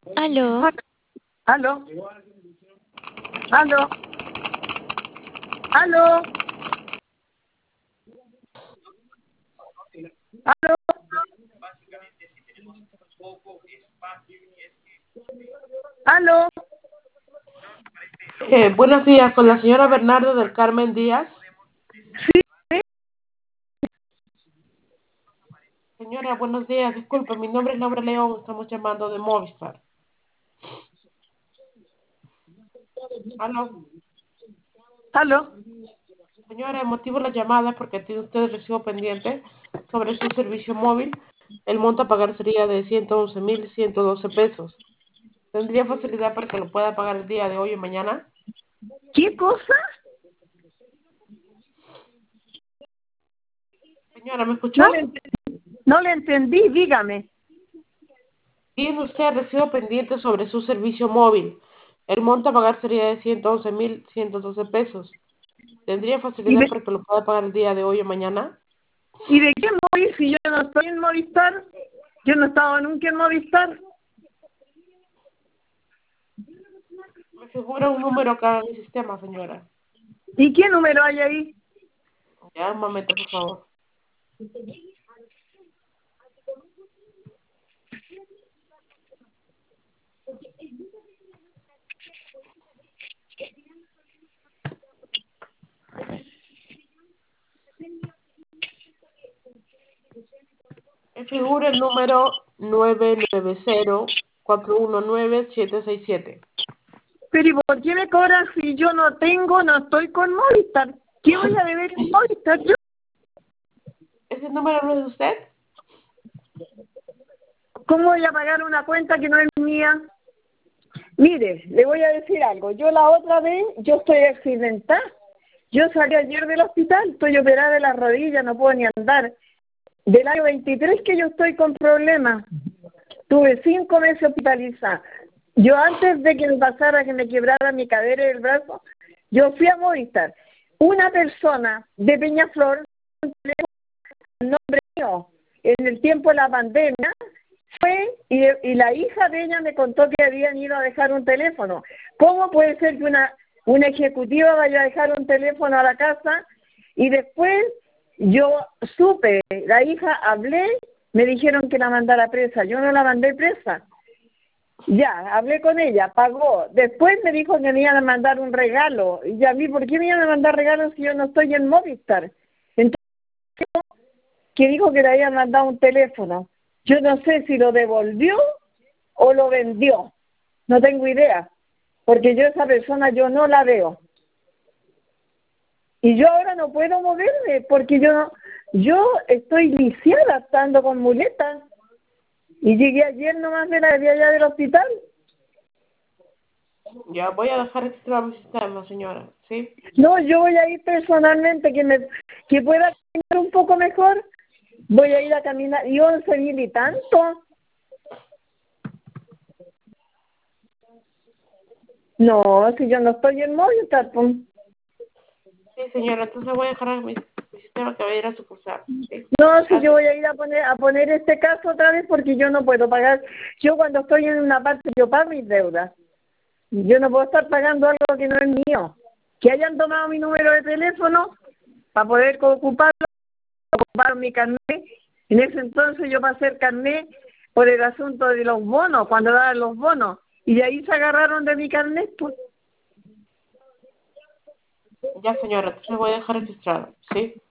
Aló, ¿Aló? ¿Aló? ¿Aló? ¿Aló? ¿Aló? Buenos días, con la señora Bernardo del Carmen Díaz. Sí, Señora, buenos días. Disculpe, mi nombre es Laura León. Estamos llamando de Movistar. Aló. ¿aló? Señora, el motivo de la llamada es porque tiene usted el recibo pendiente sobre su servicio móvil. El monto a pagar sería de 111.112 pesos. ¿Tendría facilidad para que lo pueda pagar el día de hoy o mañana? ¿Qué cosa? Señora, ¿me No escuchó? le, no le entendí, dígame. Tiene usted el recibo pendiente sobre su servicio móvil. El monto a pagar sería de 111.112 pesos. ¿Tendría ¿Y facilidad de, para que lo pueda pagar el día de hoy o mañana? ¿Y de qué móvil si yo no estoy en Movistar? Yo no estaba nunca en Movistar. Me figura un número acá en mi sistema, señora. ¿Y qué número hay ahí? Ya, un momento, por favor. Me figura el número 990-419-767. Pero ¿y por qué me cobran si yo no estoy con Movistar? ¿Qué voy a deber en Movistar yo? ¿Ese número no es de usted? ¿Cómo voy a pagar una cuenta que no es mía? Mire, le voy a decir algo. Yo la otra vez, yo estoy accidentada. Yo salí ayer del hospital, estoy operada de las rodillas, no puedo ni andar. Del año 23 que yo estoy con problemas. Tuve 5 meses hospitalizada. Yo antes de que me pasara, que me quebrara mi cadera y el brazo, yo fui a Movistar. Una persona de Peñaflor, el nombre mío, en el tiempo de la pandemia, fue y la hija de ella me contó que habían ido a dejar un teléfono. ¿Cómo puede ser que una ejecutiva vaya a dejar un teléfono a la casa? Y después yo supe, la hija, hablé, me dijeron que la mandara presa. Yo no la mandé presa. Ya, hablé con ella, pagó. Después me dijo que me iban a mandar un regalo. Y a mí, ¿por qué me iban a mandar regalos si yo no estoy en Movistar? Entonces, que dijo que le habían mandado un teléfono. Yo no sé si lo devolvió o lo vendió. No tengo idea, porque yo esa persona yo no la veo. Y yo ahora no puedo moverme porque yo estoy lisiada, estando con muletas. Y llegué ayer nomás de allá del hospital. Ya, voy a dejar registrado mi sistema, señora. ¿Sí? No, yo voy a ir personalmente, que pueda caminar un poco mejor. Voy a ir a caminar, y 11.000 y tanto. No, si yo no estoy en Movistar, pues. Sí, señora. Entonces voy a dejar mi sistema que va a ir a sucursal. ¿Sí? No, si yo Gracias. voy a ir a poner este caso otra vez porque yo no puedo pagar. Yo cuando estoy en una parte, yo pago mis deudas. Yo no puedo estar pagando algo que no es mío. Que hayan tomado mi número de teléfono para poder ocupar mi carnet. En ese entonces yo pasé el carnet por el asunto de los bonos, cuando daban los bonos. Y de ahí se agarraron de mi carnet, pues. Ya, señora. Entonces voy a dejar registrado. ¿Sí?